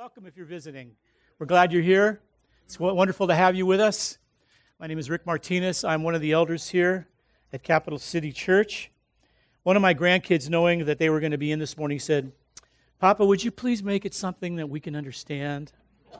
welcome if you're visiting. We're glad you're here. It's wonderful to have you with us. My name is Rick Martinez. I'm one of the elders here at Capital City Church. One of my grandkids, knowing that they were going to be in this morning, said, "Papa, would you please make it something that we can understand?"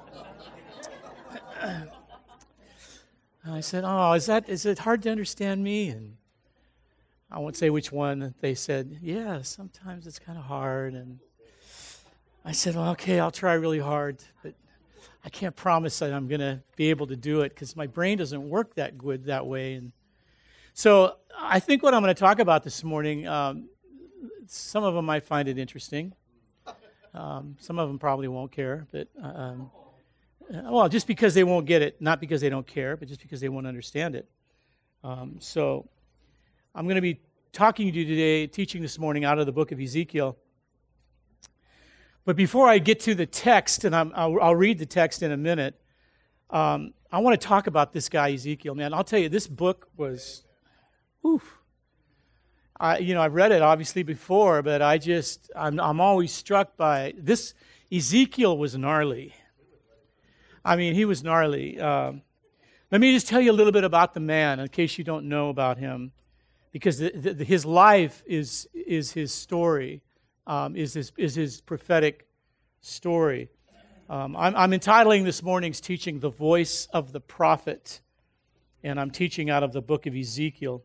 I said, "Oh, is it hard to understand me?" And I won't say which one. They said, "Yeah, sometimes it's kind of hard." And I said, "Well, okay, I'll try really hard, but I can't promise that I'm going to be able to do it because my brain doesn't work that good that way." And so I think what I'm going to talk about this morning, some of them might find it interesting. Some of them probably won't care, but well, just because they won't get it, not because they don't care, but just because they won't understand it. So I'm going to be talking to you today, teaching this morning out of the book of Ezekiel. But before I get to the text, and I'll read the text in a minute, I want to talk about this guy, Ezekiel. Man, I'll tell you, this book was, oof. I've read it obviously before, but I'm always struck by this. Ezekiel was gnarly. I mean, he was gnarly. Let me just tell you a little bit about the man, in case you don't know about him, because his life is his story. Is his prophetic story. I'm entitling this morning's teaching, "The Voice of the Prophet," and I'm teaching out of the book of Ezekiel.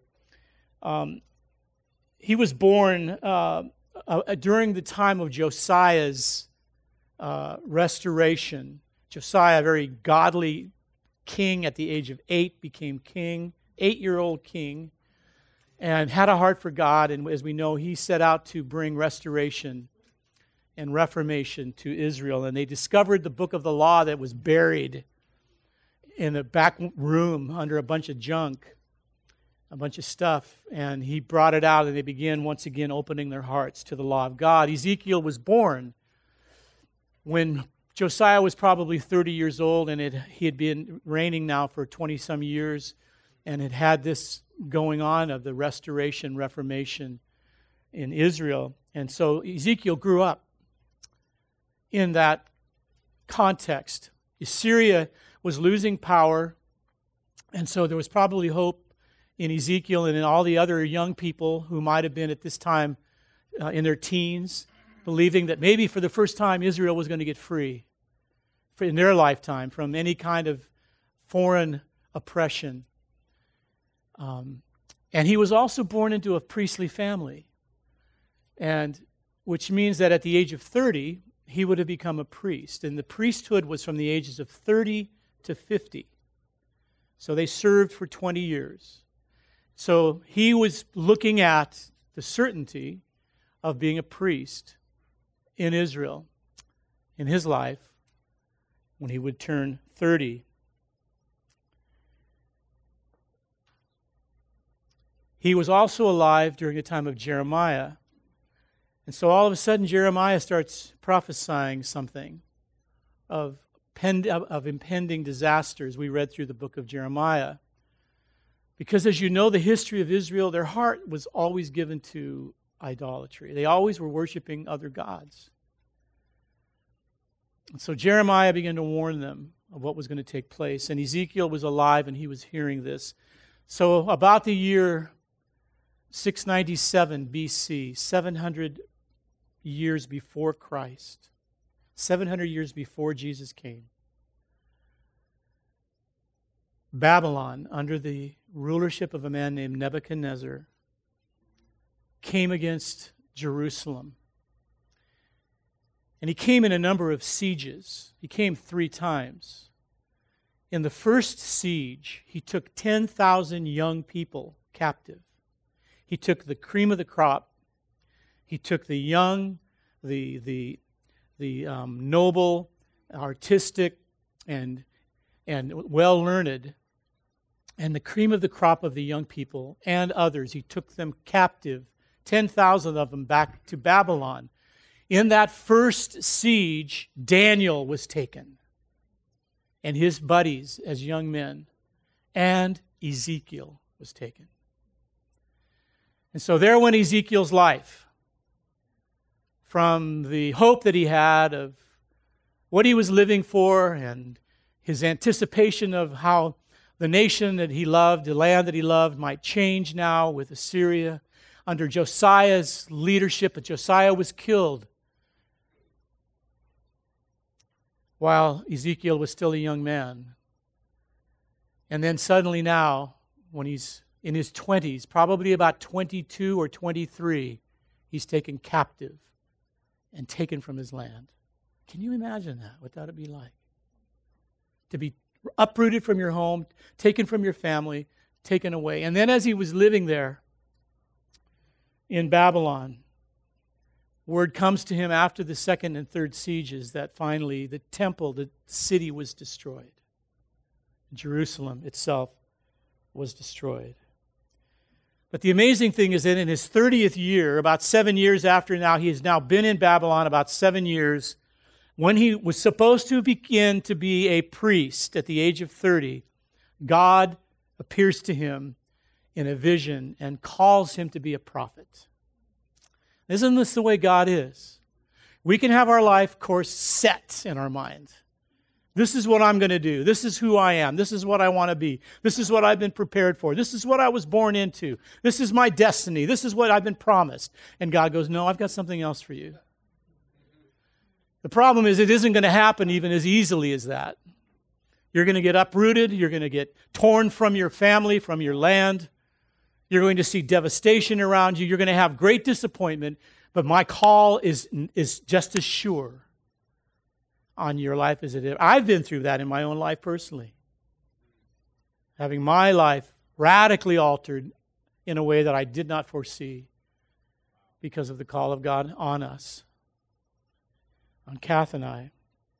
He was born during the time of Josiah's restoration. Josiah, a very godly king at the age of 8, became king, 8-year-old king, and had a heart for God, and as we know, he set out to bring restoration and reformation to Israel. And they discovered the book of the law that was buried in a back room under a bunch of junk, a bunch of stuff, and he brought it out, and they began once again opening their hearts to the law of God. Ezekiel was born when Josiah was probably 30 years old, and he had been reigning now for 20-some years, and had this going on of the restoration, reformation in Israel. And so Ezekiel grew up in that context. Assyria was losing power, and so there was probably hope in Ezekiel and in all the other young people who might have been at this time in their teens, believing that maybe for the first time Israel was going to get free in their lifetime from any kind of foreign oppression. And he was also born into a priestly family, and which means that at the age of 30, he would have become a priest. And the priesthood was from the ages of 30 to 50. So they served for 20 years. So he was looking at the certainty of being a priest in Israel in his life when he would turn 30. He was also alive during the time of Jeremiah. And so all of a sudden, Jeremiah starts prophesying something of impending disasters. We read through the book of Jeremiah. Because as you know, the history of Israel, their heart was always given to idolatry. They always were worshiping other gods. And so Jeremiah began to warn them of what was going to take place. And Ezekiel was alive, and he was hearing this. So about the year 697 BC, 700 years before Christ, 700 years before Jesus came, Babylon, under the rulership of a man named Nebuchadnezzar, came against Jerusalem. And he came in a number of sieges. He came 3 times. In the first siege, he took 10,000 young people captive. He took the cream of the crop. He took the young, the noble, artistic, and well-learned, and the cream of the crop of the young people and others. He took them captive, 10,000 of them, back to Babylon. In that first siege, Daniel was taken, and his buddies as young men, and Ezekiel was taken. And so there went Ezekiel's life, from the hope that he had of what he was living for and his anticipation of how the nation that he loved, the land that he loved, might change now with Assyria. Under Josiah's leadership, but Josiah was killed while Ezekiel was still a young man. And then suddenly now, when he's in his 20s, probably about 22 or 23, he's taken captive and taken from his land. Can you imagine that? What that would be like? To be uprooted from your home, taken from your family, taken away. And then as he was living there in Babylon, word comes to him after the second and third sieges that finally the temple, the city was destroyed. Jerusalem itself was destroyed. But the amazing thing is that in his 30th year, about 7 years after now, he has now been in Babylon about 7 years. When he was supposed to begin to be a priest at the age of 30, God appears to him in a vision and calls him to be a prophet. Isn't this the way God is? We can have our life course set in our mind. This is what I'm going to do. This is who I am. This is what I want to be. This is what I've been prepared for. This is what I was born into. This is my destiny. This is what I've been promised. And God goes, no, I've got something else for you. The problem is it isn't going to happen even as easily as that. You're going to get uprooted. You're going to get torn from your family, from your land. You're going to see devastation around you. You're going to have great disappointment. But my call is just as sure on your life as it is. I've been through that in my own life personally. Having my life radically altered in a way that I did not foresee because of the call of God on us, on Kath and I.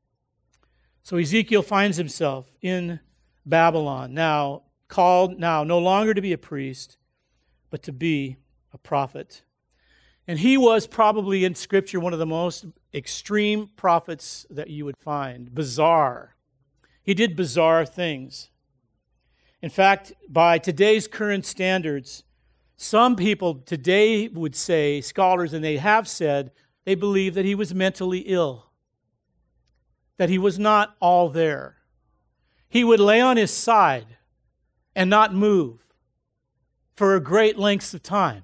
So Ezekiel finds himself in Babylon, now called now no longer to be a priest, but to be a prophet. And he was probably in Scripture one of the most extreme prophets that you would find. Bizarre. He did bizarre things. In fact, by today's current standards, some people today would say, scholars, and they have said, they believe that he was mentally ill, that he was not all there. He would lay on his side and not move for great lengths of time.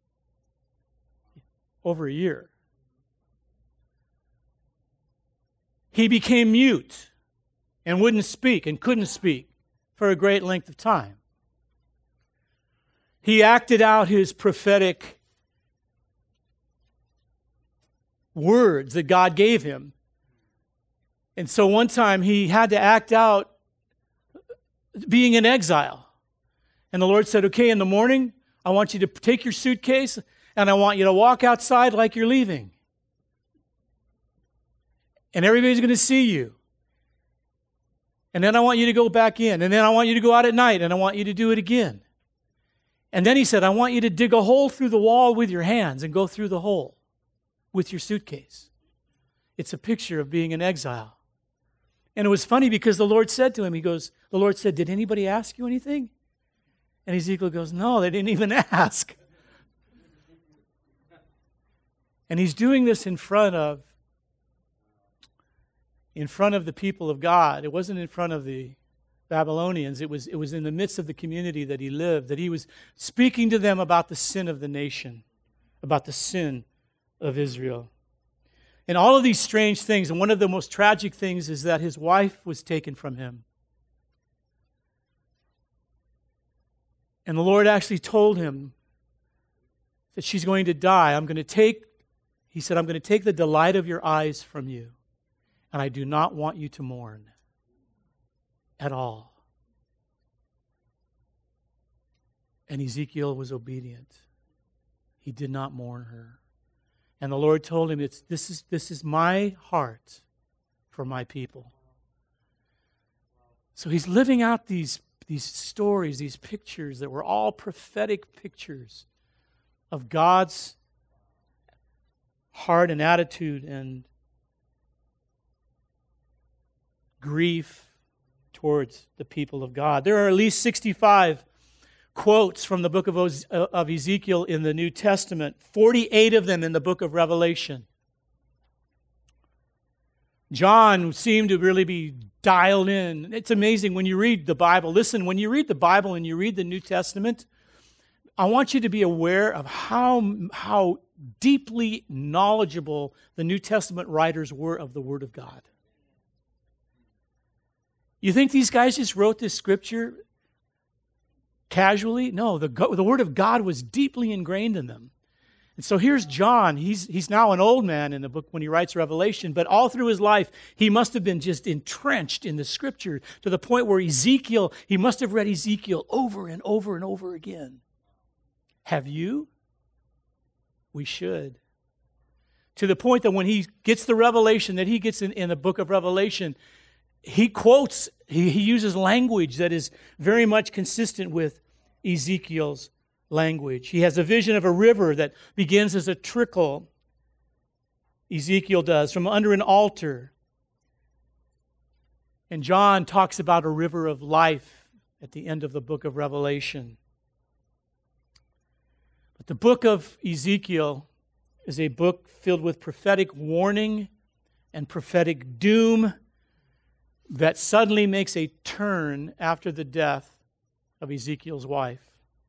Over a year. He became mute and wouldn't speak and couldn't speak for a great length of time. He acted out his prophetic words that God gave him. And so one time he had to act out being in exile. And the Lord said, okay, in the morning, I want you to take your suitcase and I want you to walk outside like you're leaving. And everybody's going to see you. And then I want you to go back in. And then I want you to go out at night and I want you to do it again. And then he said, I want you to dig a hole through the wall with your hands and go through the hole with your suitcase. It's a picture of being in exile. And it was funny because the Lord said to him, the Lord said, did anybody ask you anything? And Ezekiel goes, no, they didn't even ask. And he's doing this in front of the people of God. It wasn't in front of the Babylonians. It was in the midst of the community that he lived, that he was speaking to them about the sin of the nation, about the sin of Israel. And all of these strange things, and one of the most tragic things is that his wife was taken from him. And the Lord actually told him that she's going to die. He said, I'm going to take the delight of your eyes from you, and I do not want you to mourn at all. And Ezekiel was obedient. He did not mourn her. And the Lord told him, this is my heart for my people. So he's living out these stories, these pictures that were all prophetic pictures of God's heart and attitude and grief towards the people of God. There are at least 65 quotes from the book of Ezekiel in the New Testament, 48 of them in the book of Revelation. John seemed to really be dialed in. It's amazing when you read the Bible. Listen, when you read the Bible and you read the New Testament, I want you to be aware of how deeply knowledgeable the New Testament writers were of the Word of God. You think these guys just wrote this scripture casually? No, the Word of God was deeply ingrained in them. And so here's John. He's now an old man in the book when he writes Revelation, but all through his life, he must have been just entrenched in the Scripture to the point where he must have read Ezekiel over and over and over again. Have you? We should. To the point that when he gets the revelation that he gets in the book of Revelation, he uses language that is very much consistent with Ezekiel's language. He has a vision of a river that begins as a trickle, Ezekiel does, from under an altar. And John talks about a river of life at the end of the book of Revelation. But the book of Ezekiel is a book filled with prophetic warning and prophetic doom that suddenly makes a turn after the death of Ezekiel's wife.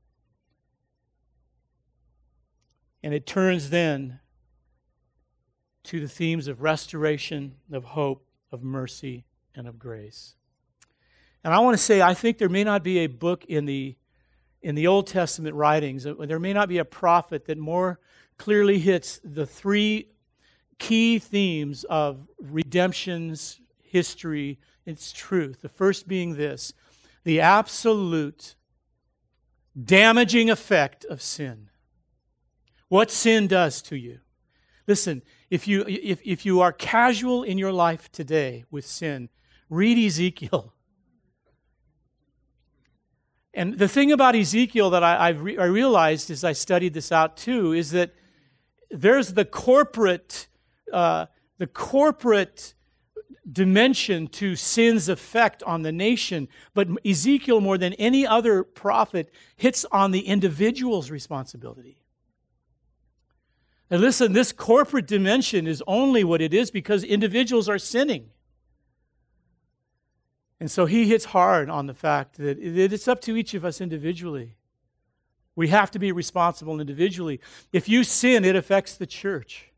And it turns then to the themes of restoration, of hope, of mercy, and of grace. And I want to say, I think there may not be a book in the Old Testament writings, there may not be a prophet that more clearly hits the three key themes of redemption's history, its truth. The first being this: the absolute damaging effect of sin. What sin does to you. Listen, if you are casual in your life today with sin, read Ezekiel. And the thing about Ezekiel that I realized as I studied this out too is that there's the corporate dimension to sin's effect on the nation, but Ezekiel, more than any other prophet, hits on the individual's responsibility. And listen, this corporate dimension is only what it is because individuals are sinning. And so he hits hard on the fact that it's up to each of us individually. We have to be responsible individually. If you sin, it affects the church.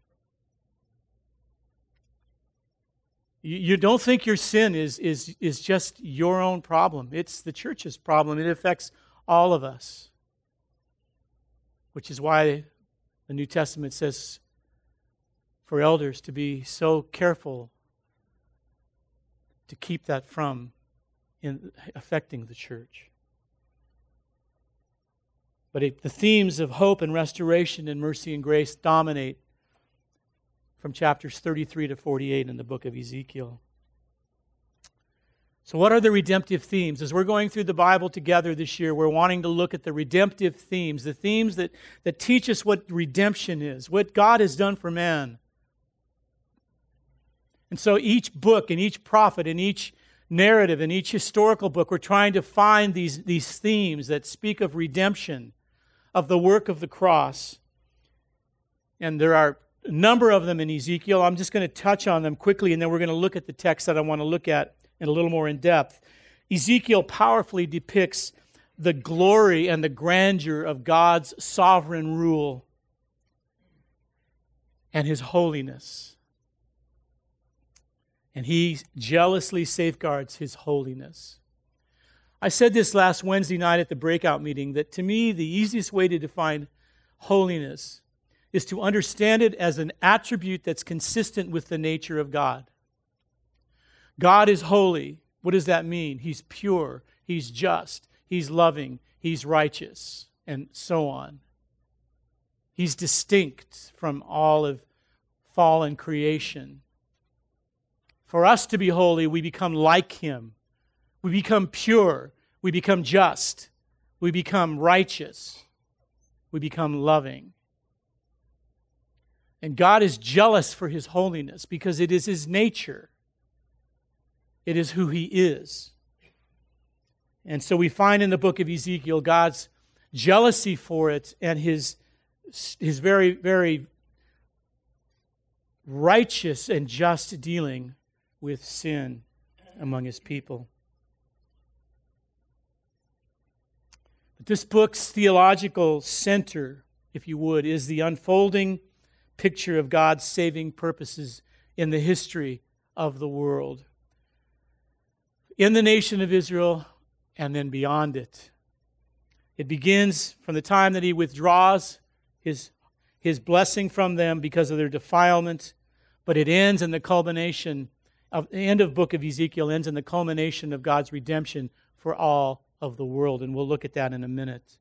You don't think your sin is just your own problem. It's the church's problem. It affects all of us. Which is why the New Testament says for elders to be so careful to keep that from affecting the church. But the themes of hope and restoration and mercy and grace dominate from chapters 33 to 48 in the book of Ezekiel. So what are the redemptive themes? As we're going through the Bible together this year, we're wanting to look at the redemptive themes, the themes that teach us what redemption is, what God has done for man. And so each book and each prophet and each narrative and each historical book, we're trying to find these themes that speak of redemption, of the work of the cross. And there are a number of them in Ezekiel. I'm just going to touch on them quickly, and then we're going to look at the text that I want to look at in a little more in depth. Ezekiel powerfully depicts the glory and the grandeur of God's sovereign rule and His holiness. And He jealously safeguards His holiness. I said this last Wednesday night at the breakout meeting, that to me the easiest way to define holiness is to understand it as an attribute that's consistent with the nature of God. God is holy. What does that mean? He's pure, He's just, He's loving, He's righteous, and so on. He's distinct from all of fallen creation. For us to be holy, we become like Him. We become pure. We become just. We become righteous. We become loving. And God is jealous for His holiness because it is His nature. It is who He is. And so we find in the book of Ezekiel God's jealousy for it and His very, very righteous and just dealing with sin among his people. But this book's theological center, if you would, is the unfolding picture of God's saving purposes in the history of the world, in the nation of Israel, and then beyond it. It begins from the time that he withdraws his blessing from them because of their defilement, but it ends in the culmination of the end of the book of Ezekiel, ends in the culmination of God's redemption for all of the world, and we'll look at that in a minute.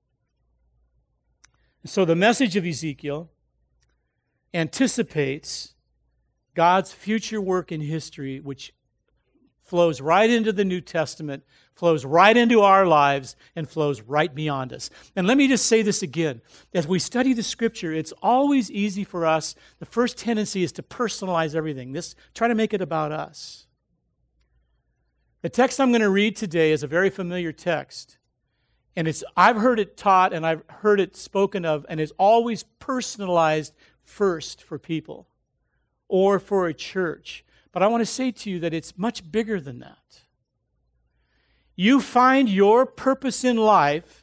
So the message of Ezekiel anticipates God's future work in history, which flows right into the New Testament, flows right into our lives, and flows right beyond us. And let me just say this again. As we study the Scripture, it's always easy for us. The first tendency is to personalize everything. Try to make it about us. The text I'm going to read today is a very familiar text. And I've heard it taught and I've heard it spoken of, and it's always personalized first for people or for a church. But I want to say to you that it's much bigger than that. You find your purpose in life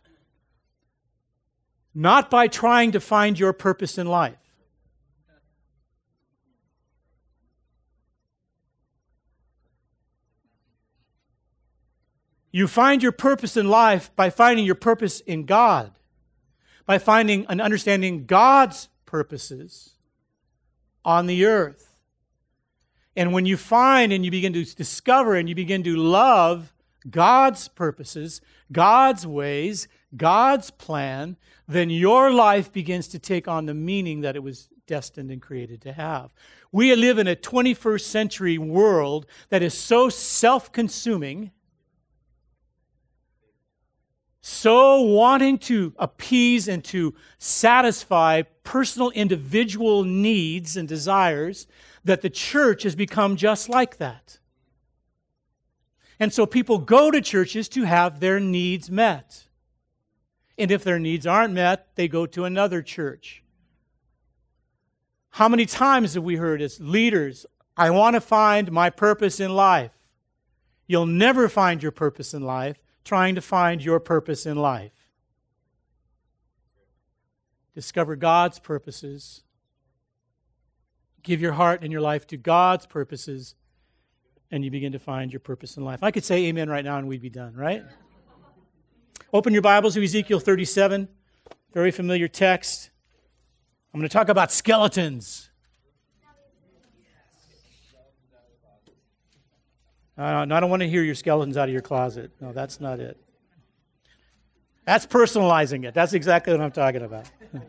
not by trying to find your purpose in life. You find your purpose in life by finding your purpose in God, by finding and understanding God's purposes on the earth. And when you find and you begin to discover and you begin to love God's purposes, God's ways, God's plan, then your life begins to take on the meaning that it was destined and created to have. We live in a 21st century world that is so self-consuming, so wanting to appease and to satisfy personal individual needs and desires, that the church has become just like that. And so people go to churches to have their needs met. And if their needs aren't met, they go to another church. How many times have we heard as leaders, I want to find my purpose in life? You'll never find your purpose in life trying to find your purpose in life. Discover God's purposes. Give your heart and your life to God's purposes, and you begin to find your purpose in life. I could say amen right now and we'd be done, right? Open your Bibles to Ezekiel 37, very familiar text. I'm going to talk about skeletons. I don't want to hear your skeletons out of your closet. No, that's not it. That's personalizing it. That's exactly what I'm talking about.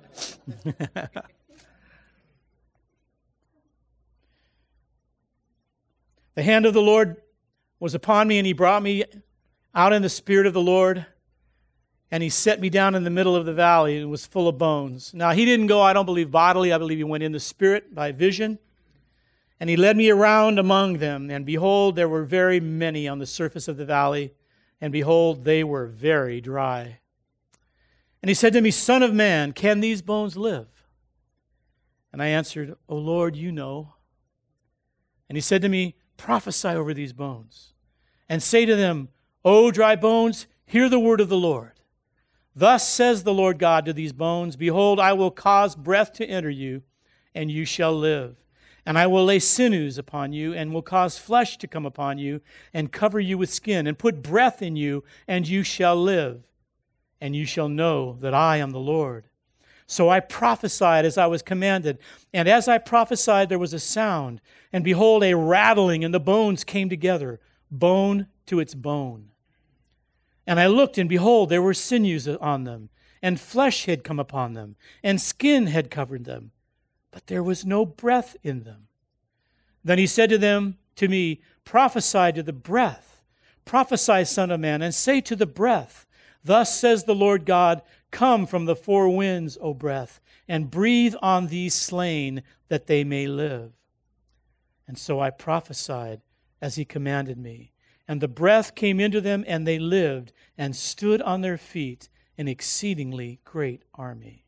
The hand of the Lord was upon me, and he brought me out in the Spirit of the Lord, and he set me down in the middle of the valley, and it was full of bones. Now, he didn't go, I don't believe, bodily. I believe he went in the Spirit by vision. And he led me around among them, and behold, there were very many on the surface of the valley, and behold, they were very dry. And he said to me, Son of man, can these bones live? And I answered, O Lord, you know. And he said to me, prophesy over these bones, and say to them, O dry bones, hear the word of the Lord. Thus says the Lord God to these bones, behold, I will cause breath to enter you, and you shall live. And I will lay sinews upon you, and will cause flesh to come upon you, and cover you with skin, and put breath in you, and you shall live. And you shall know that I am the Lord. So I prophesied as I was commanded. And as I prophesied, there was a sound. And behold, a rattling, and the bones came together, bone to its bone. And I looked, and behold, there were sinews on them, and flesh had come upon them, and skin had covered them. But there was no breath in them. Then he said to me, prophesy to the breath. Prophesy, Son of man, and say to the breath, thus says the Lord God, come from the four winds, O breath, and breathe on these slain, that they may live. And so I prophesied as he commanded me. And the breath came into them, and they lived, and stood on their feet, an exceedingly great army.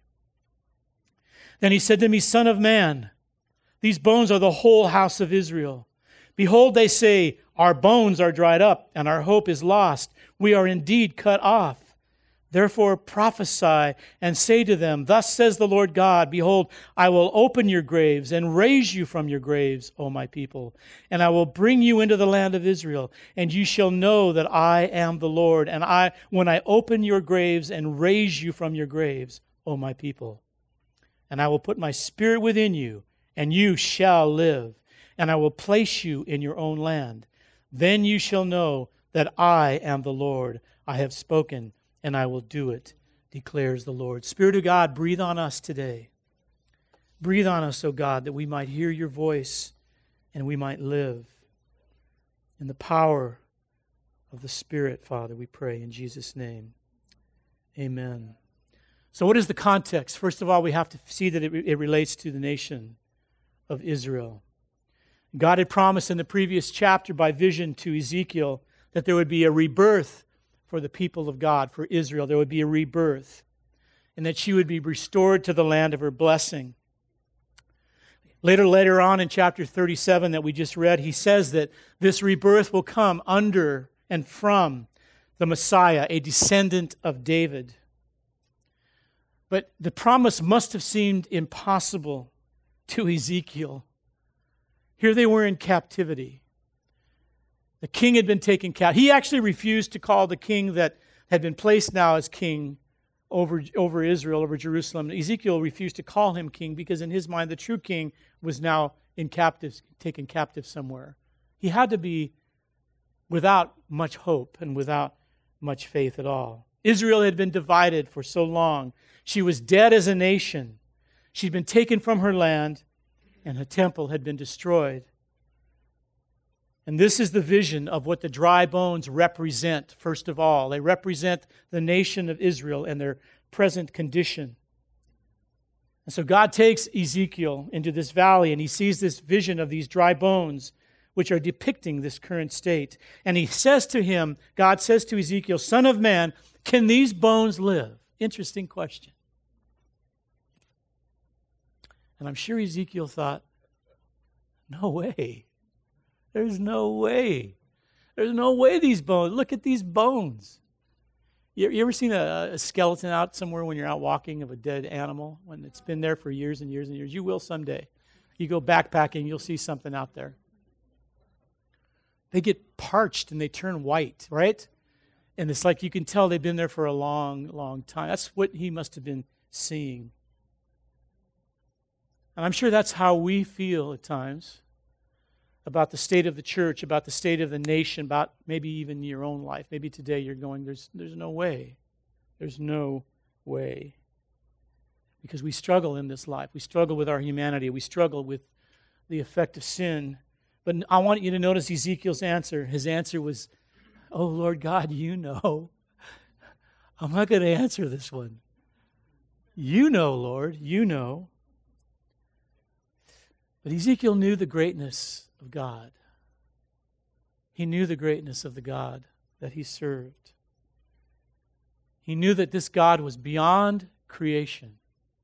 Then he said to me, Son of man, these bones are the whole house of Israel. Behold, they say, our bones are dried up, and our hope is lost. We are indeed cut off. Therefore prophesy and say to them, thus says the Lord God, behold, I will open your graves and raise you from your graves, O my people, and I will bring you into the land of Israel, and you shall know that I am the Lord, and when I open your graves and raise you from your graves, O my people, and I will put my spirit within you, and you shall live, and I will place you in your own land. Then you shall know that I am the Lord. I have spoken, and I will do it, declares the Lord. Spirit of God, breathe on us today. Breathe on us, O God, that we might hear your voice and we might live. In the power of the Spirit, Father, we pray in Jesus' name. Amen. So what is the context? First of all, we have to see that it relates to the nation of Israel. God had promised in the previous chapter by vision to Ezekiel that there would be a rebirth for the people of God, for Israel. There would be a rebirth, and that she would be restored to the land of her blessing. Later on in chapter 37 that we just read, he says that this rebirth will come under and from the Messiah, a descendant of David. But the promise must have seemed impossible to Ezekiel. Here they were in captivity. The king had been taken captive. He actually refused to call the king that had been placed now as king over Israel, over Jerusalem. Ezekiel refused to call him king because in his mind the true king was now taken captive somewhere. He had to be without much hope and without much faith at all. Israel had been divided for so long. She was dead as a nation. She'd been taken from her land, and her temple had been destroyed. And this is the vision of what the dry bones represent, first of all. They represent the nation of Israel and their present condition. And so God takes Ezekiel into this valley, and he sees this vision of these dry bones, which are depicting this current state. And he says to him, God says to Ezekiel, Son of man, can these bones live? Interesting question. And I'm sure Ezekiel thought, no way. There's no way. There's no way these bones. Look at these bones. You ever seen a skeleton out somewhere when you're out walking of a dead animal, when it's been there for years and years and years? You will someday. You go backpacking, you'll see something out there. They get parched and they turn white, right? And it's like you can tell they've been there for a long, long time. That's what he must have been seeing. And I'm sure that's how we feel at times about the state of the church, about the state of the nation, about maybe even your own life. Maybe today you're going, there's no way. There's no way. Because we struggle in this life. We struggle with our humanity. We struggle with the effect of sin. But I want you to notice Ezekiel's answer. His answer was, oh, Lord God, you know. I'm not going to answer this one. You know, Lord, you know. But Ezekiel knew the greatness of God. He knew the greatness of the God that he served. He knew that this God was beyond creation,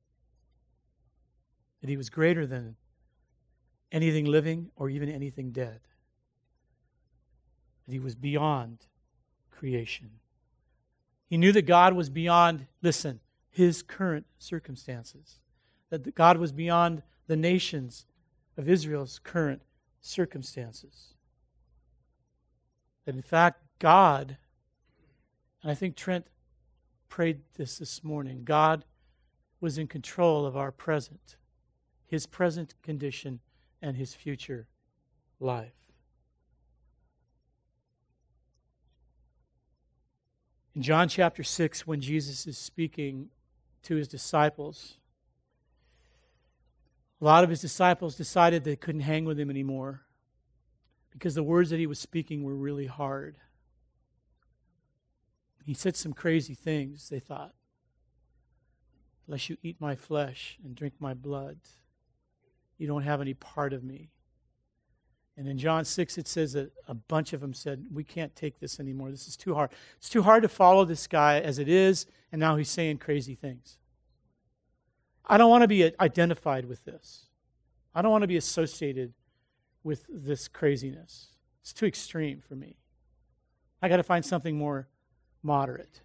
that he was greater than anything living or even anything dead, that he was beyond creation. He knew that God was beyond, listen, his current circumstances, that God was beyond the nations of Israel's current circumstances. That in fact, God, and I think Trent prayed this morning, God was in control of our present, his present condition and his future life. In John chapter 6, when Jesus is speaking to his disciples, a lot of his disciples decided they couldn't hang with him anymore because the words that he was speaking were really hard. He said some crazy things, they thought. Unless you eat my flesh and drink my blood, you don't have any part of me. And in John 6, it says that a bunch of them said, we can't take this anymore. This is too hard. It's too hard to follow this guy as it is, and now he's saying crazy things. I don't want to be identified with this. I don't want to be associated with this craziness. It's too extreme for me. I got to find something more moderate.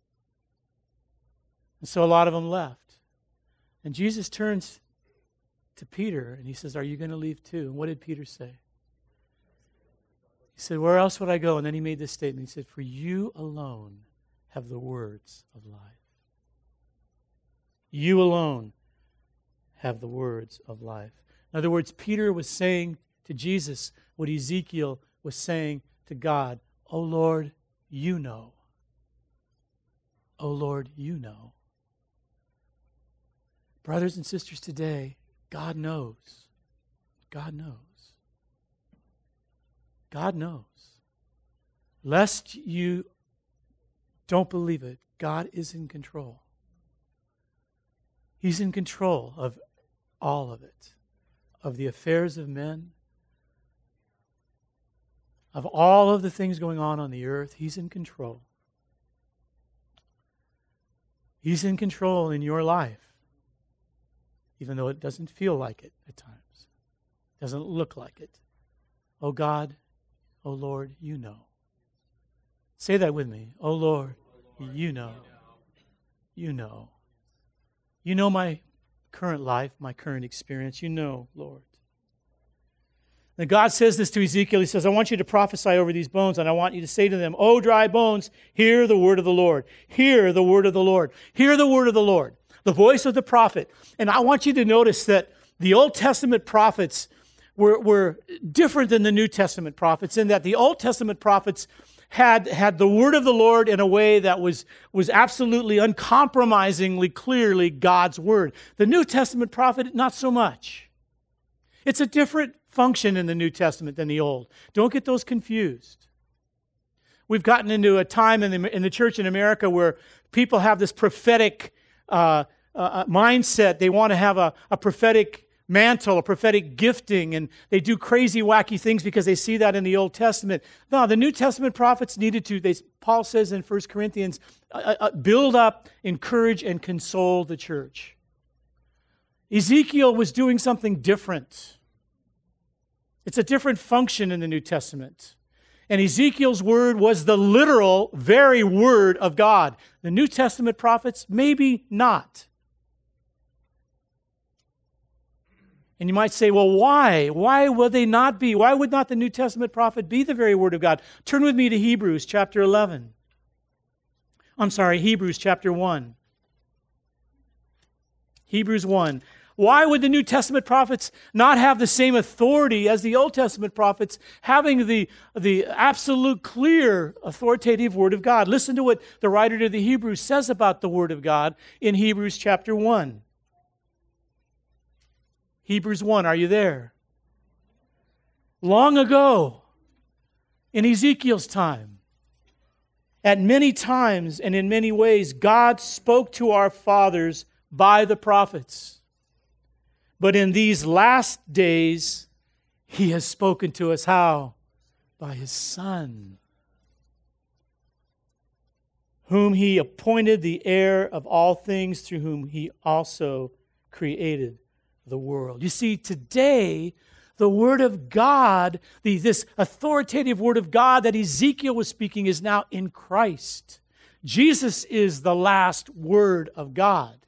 And so a lot of them left. And Jesus turns to Peter and he says, are you going to leave too? And what did Peter say? He said, where else would I go? And then he made this statement. He said, for you alone have the words of life. You alone have the words of life. In other words, Peter was saying to Jesus what Ezekiel was saying to God. Oh Lord, you know. Oh Lord, you know. Brothers and sisters today, God knows. God knows. God knows. Lest you don't believe it, God is in control. He's in control of all of it, of the affairs of men, of all of the things going on the earth. He's in control. He's in control in your life, even though it doesn't feel like it at times, doesn't look like it. Oh God, oh Lord, you know. Say that with me. Oh Lord, you know. You know. You know my current life, my current experience. You know, Lord. And God says this to Ezekiel. He says, I want you to prophesy over these bones, and I want you to say to them, O dry bones, hear the word of the Lord. Hear the word of the Lord. Hear the word of the Lord. The voice of the prophet. And I want you to notice that the Old Testament prophets were different than the New Testament prophets in that the Old Testament prophets had the word of the Lord in a way that was absolutely uncompromisingly clearly God's word. The New Testament prophet, not so much. It's a different function in the New Testament than the Old. Don't get those confused. We've gotten into a time in the church in America where people have this prophetic mindset. They want to have a prophetic mantle, a prophetic gifting, and they do crazy, wacky things because they see that in the Old Testament. No, the New Testament prophets needed to, Paul says in 1 Corinthians, build up, encourage, and console the church. Ezekiel was doing something different. It's a different function in the New Testament. And Ezekiel's word was the literal, very word of God. The New Testament prophets, maybe not. And you might say, well, why? Why would they not be? Why would not the New Testament prophet be the very word of God? Turn with me to Hebrews chapter 11. Hebrews chapter 1. Hebrews 1. Why would the New Testament prophets not have the same authority as the Old Testament prophets, having the absolute clear authoritative word of God? Listen to what the writer to the Hebrews says about the word of God in Hebrews chapter 1. Hebrews 1, are you there? Long ago, in Ezekiel's time, at many times and in many ways, God spoke to our fathers by the prophets. But in these last days, He has spoken to us how? By His Son, whom He appointed the heir of all things, through whom He also created the world. You see, today, the Word of God, this authoritative Word of God that Ezekiel was speaking is now in Christ. Jesus is the last Word of God.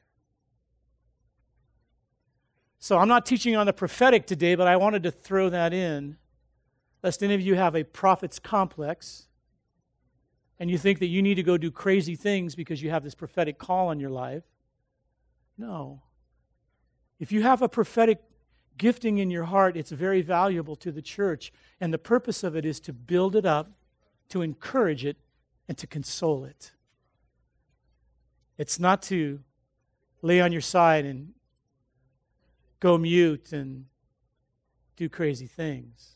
So I'm not teaching on the prophetic today, but I wanted to throw that in, lest any of you have a prophet's complex and you think that you need to go do crazy things because you have this prophetic call on your life. No. If you have a prophetic gifting in your heart, it's very valuable to the church. And the purpose of it is to build it up, to encourage it, and to console it. It's not to lay on your side and go mute and do crazy things.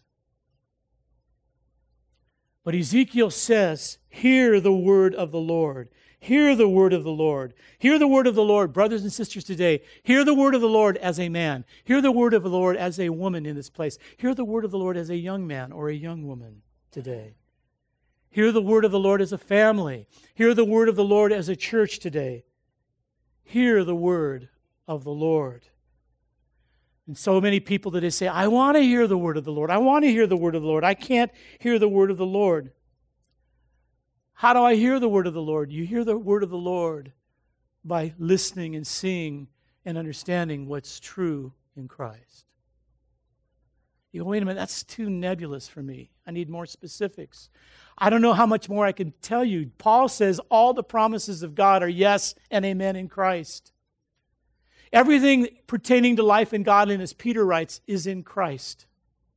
But Ezekiel says, hear the word of the Lord. Hear the word of the Lord. Hear the word of the Lord, brothers and sisters today. Hear the word of the Lord as a man. Hear the word of the Lord as a woman in this place. Hear the word of the Lord as a young man or a young woman today. Hear the word of the Lord as a family. Hear the word of the Lord as a church today. Hear the word of the Lord. And so many people that they say, I want to hear the word of the Lord. I want to hear the word of the Lord. I can't hear the word of the Lord. How do I hear the word of the Lord? You hear the word of the Lord by listening and seeing and understanding what's true in Christ. You go, wait a minute, that's too nebulous for me. I need more specifics. I don't know how much more I can tell you. Paul says all the promises of God are yes and amen in Christ. Everything pertaining to life and godliness, Peter writes, is in Christ.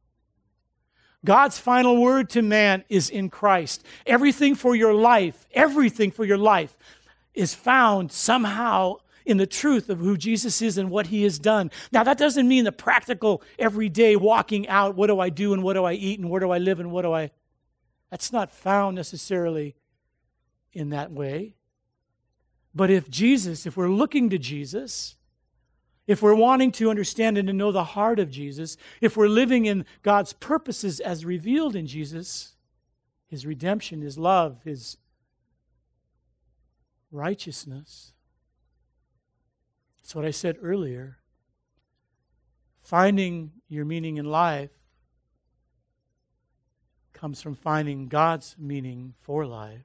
God's final word to man is in Christ. Everything for your life is found somehow in the truth of who Jesus is and what he has done. Now, that doesn't mean the practical, everyday walking out, what do I do and what do I eat and where do I live and what do I... That's not found necessarily in that way. But if we're looking to Jesus, if we're wanting to understand and to know the heart of Jesus, if we're living in God's purposes as revealed in Jesus, his redemption, his love, his righteousness, that's what I said earlier. Finding your meaning in life comes from finding God's meaning for life.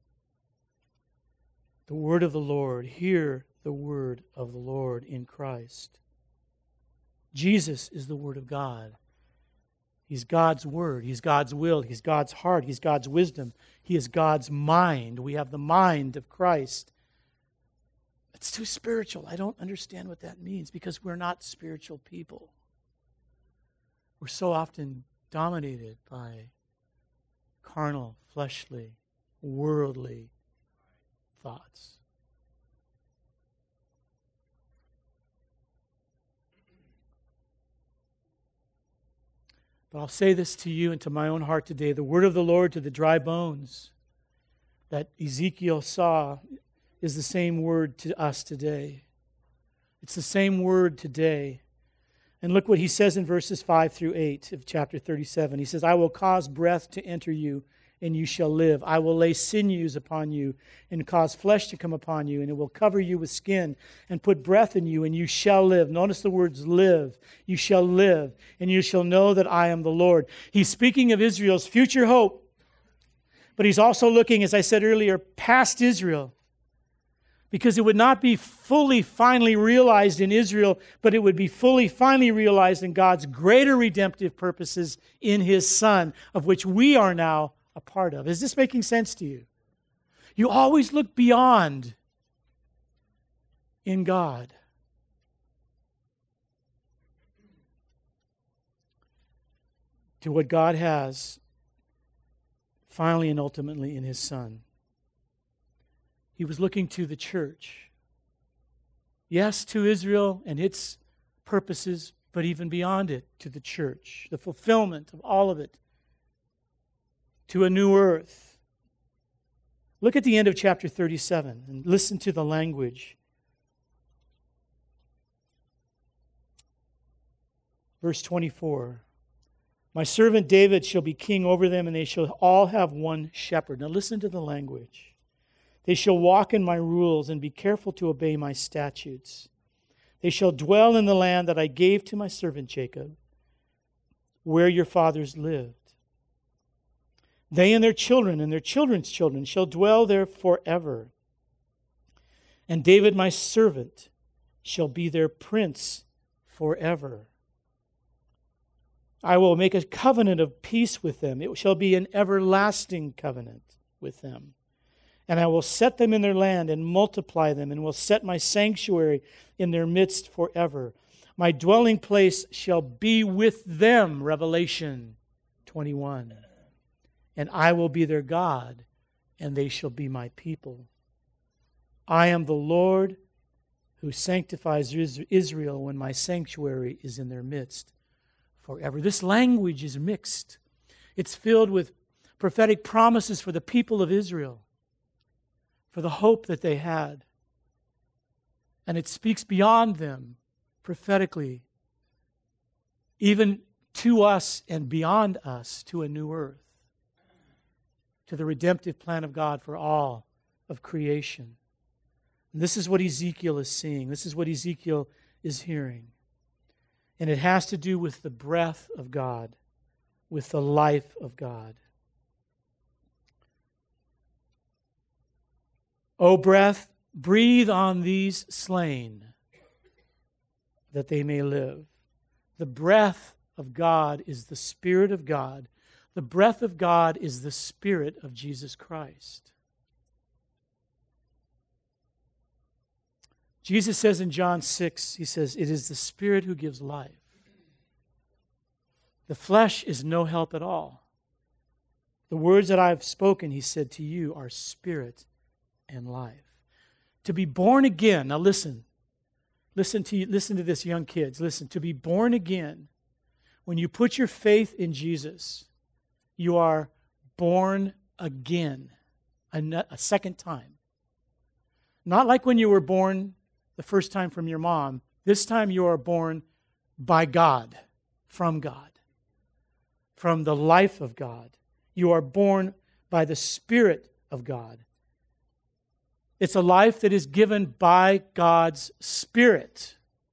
The word of the Lord, hear the word of the Lord in Christ. Jesus is the word of God. He's God's word. He's God's will. He's God's heart. He's God's wisdom. He is God's mind. We have the mind of Christ. It's too spiritual. I don't understand what that means because we're not spiritual people. We're so often dominated by carnal, fleshly, worldly thoughts. But I'll say this to you and to my own heart today. The word of the Lord to the dry bones that Ezekiel saw is the same word to us today. It's the same word today. And look what he says in verses 5 through 8 of chapter 37. He says, I will cause breath to enter you, and you shall live. I will lay sinews upon you, and cause flesh to come upon you, and it will cover you with skin, and put breath in you, and you shall live. Notice the words live. You shall live, and you shall know that I am the Lord. He's speaking of Israel's future hope, but he's also looking, as I said earlier, past Israel. Because it would not be fully, finally realized in Israel, but it would be fully, finally realized in God's greater redemptive purposes in his Son, of which we are now a part of. Is this making sense to you? You always look beyond in God. To what God has finally and ultimately in his Son. He was looking to the church. Yes, to Israel and its purposes, but even beyond it, to the church. The fulfillment of all of it. To a new earth. Look at the end of chapter 37 and listen to the language. Verse 24. My servant David shall be king over them, and they shall all have one shepherd. Now listen to the language. They shall walk in my rules and be careful to obey my statutes. They shall dwell in the land that I gave to my servant Jacob, where your fathers lived. They and their children's children shall dwell there forever. And David my servant shall be their prince forever. I will make a covenant of peace with them. It shall be an everlasting covenant with them. And I will set them in their land and multiply them, and will set my sanctuary in their midst forever. My dwelling place shall be with them, Revelation 21. And I will be their God, and they shall be my people. I am the Lord who sanctifies Israel when my sanctuary is in their midst forever. This language is mixed. It's filled with prophetic promises for the people of Israel, for the hope that they had. And it speaks beyond them prophetically, even to us and beyond us, to a new earth, to the redemptive plan of God for all of creation. And this is what Ezekiel is seeing. This is what Ezekiel is hearing. And it has to do with the breath of God, with the life of God. O breath, breathe on these slain, that they may live. The breath of God is the Spirit of God. The breath of God is the Spirit of Jesus Christ. Jesus says in John 6, he says, it is the Spirit who gives life. The flesh is no help at all. The words that I have spoken, he said, to you are spirit and life. To be born again, now listen to this, young kids. Listen, to be born again, when you put your faith in Jesus, you are born again, a second time. Not like when you were born the first time from your mom. This time you are born by God, from the life of God. You are born by the Spirit of God. It's a life that is given by God's Spirit.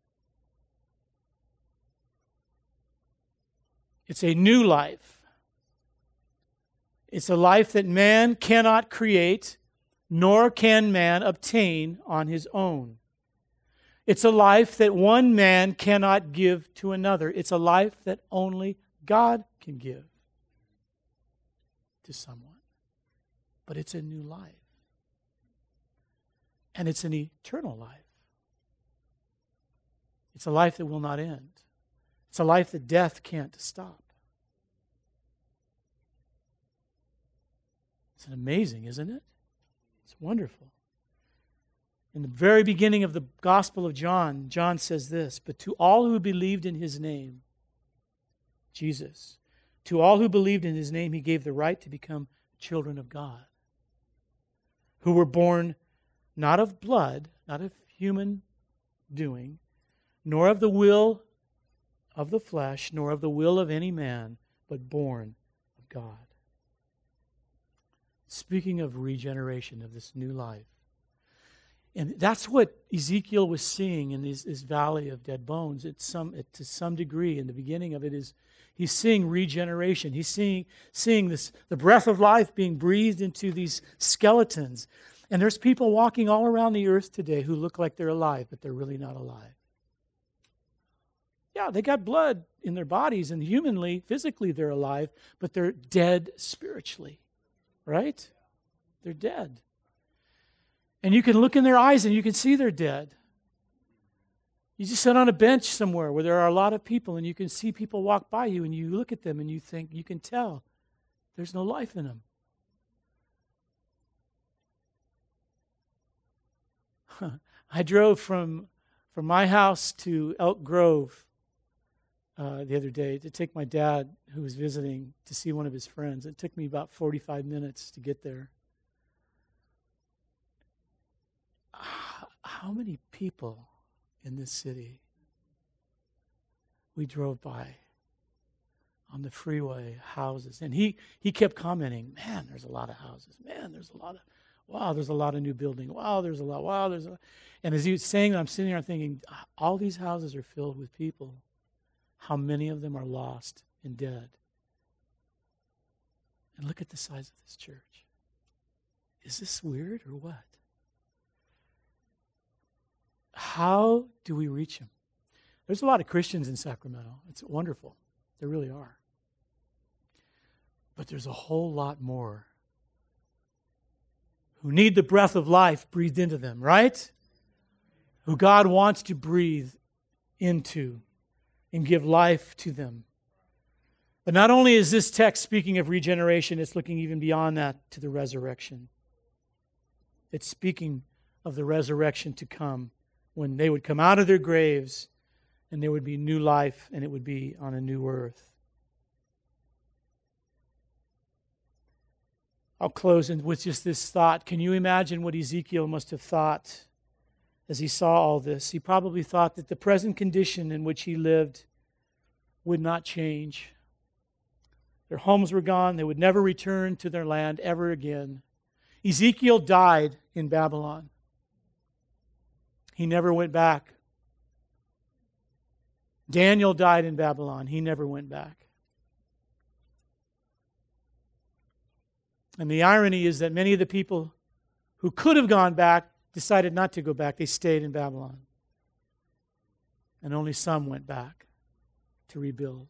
It's a new life. It's a life that man cannot create, nor can man obtain on his own. It's a life that one man cannot give to another. It's a life that only God can give to someone. But it's a new life. And it's an eternal life. It's a life that will not end. It's a life that death can't stop. It's amazing, isn't it? It's wonderful. In the very beginning of the Gospel of John, John says this, but to all who believed in his name, Jesus, to all who believed in his name, he gave the right to become children of God, who were born not of blood, not of human doing, nor of the will of the flesh, nor of the will of any man, but born of God. Speaking of regeneration, of this new life. And that's what Ezekiel was seeing in this valley of dead bones to some degree. In the beginning of it is he's seeing regeneration. He's seeing this, the breath of life being breathed into these skeletons. And there's people walking all around the earth today who look like they're alive, but they're really not alive. Yeah, they got blood in their bodies, and humanly, physically, they're alive, but they're dead spiritually. Right? They're dead. And you can look in their eyes and you can see they're dead. You just sit on a bench somewhere where there are a lot of people and you can see people walk by you and you look at them and you think, you can tell there's no life in them. I drove from my house to Elk Grove the other day to take my dad, who was visiting, to see one of his friends. It took me about 45 minutes to get there. How many people in this city we drove by on the freeway, houses? And he kept commenting, man, there's a lot of houses. Man, there's a lot of new building. Wow, there's a lot. And as he was saying that, I'm sitting there thinking, all these houses are filled with people. How many of them are lost and dead? And look at the size of this church. Is this weird or what? How do we reach them? There's a lot of Christians in Sacramento. It's wonderful. There really are. But there's a whole lot more who need the breath of life breathed into them, right? Who God wants to breathe into and give life to them. But not only is this text speaking of regeneration, it's looking even beyond that to the resurrection. It's speaking of the resurrection to come, when they would come out of their graves and there would be new life and it would be on a new earth. I'll close with just this thought. Can you imagine what Ezekiel must have thought as he saw all this? He probably thought that the present condition in which he lived would not change. Their homes were gone. They would never return to their land ever again. Ezekiel died in Babylon. He never went back. Daniel died in Babylon. He never went back. And the irony is that many of the people who could have gone back decided not to go back. They stayed in Babylon. And only some went back to rebuild.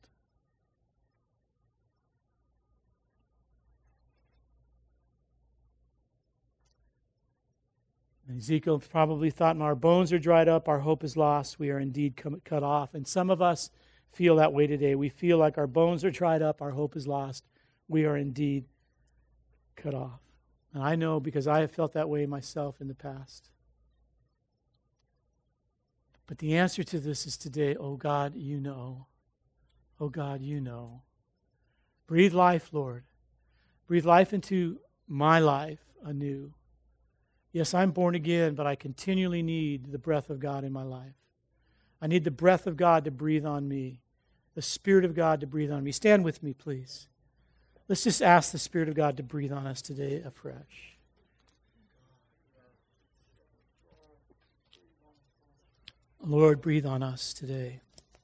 And Ezekiel probably thought, our bones are dried up, our hope is lost, we are indeed cut off. And some of us feel that way today. We feel like our bones are dried up, our hope is lost, we are indeed cut off. And I know because I have felt that way myself in the past. But the answer to this is today, oh God, you know. Oh God, you know. Breathe life, Lord. Breathe life into my life anew. Yes, I'm born again, but I continually need the breath of God in my life. I need the breath of God to breathe on me, the Spirit of God to breathe on me. Stand with me, please. Let's just ask the Spirit of God to breathe on us today afresh. Lord, breathe on us today.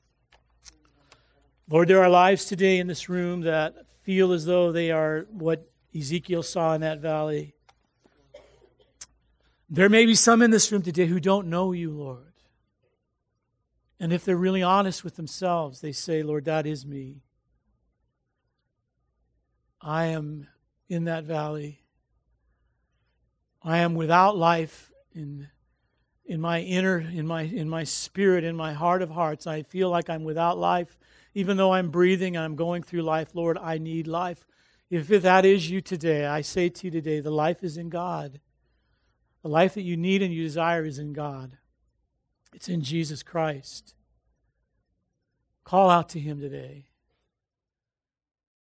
Lord, there are lives today in this room that feel as though they are what Ezekiel saw in that valley. There may be some in this room today who don't know you, Lord. And if they're really honest with themselves, they say, Lord, that is me. I am in that valley. I am without life in my inner, in my spirit, in my heart of hearts. I feel like I'm without life. Even though I'm breathing and I'm going through life, Lord, I need life. If that is you today, I say to you today, the life is in God. The life that you need and you desire is in God. It's in Jesus Christ. Call out to Him today.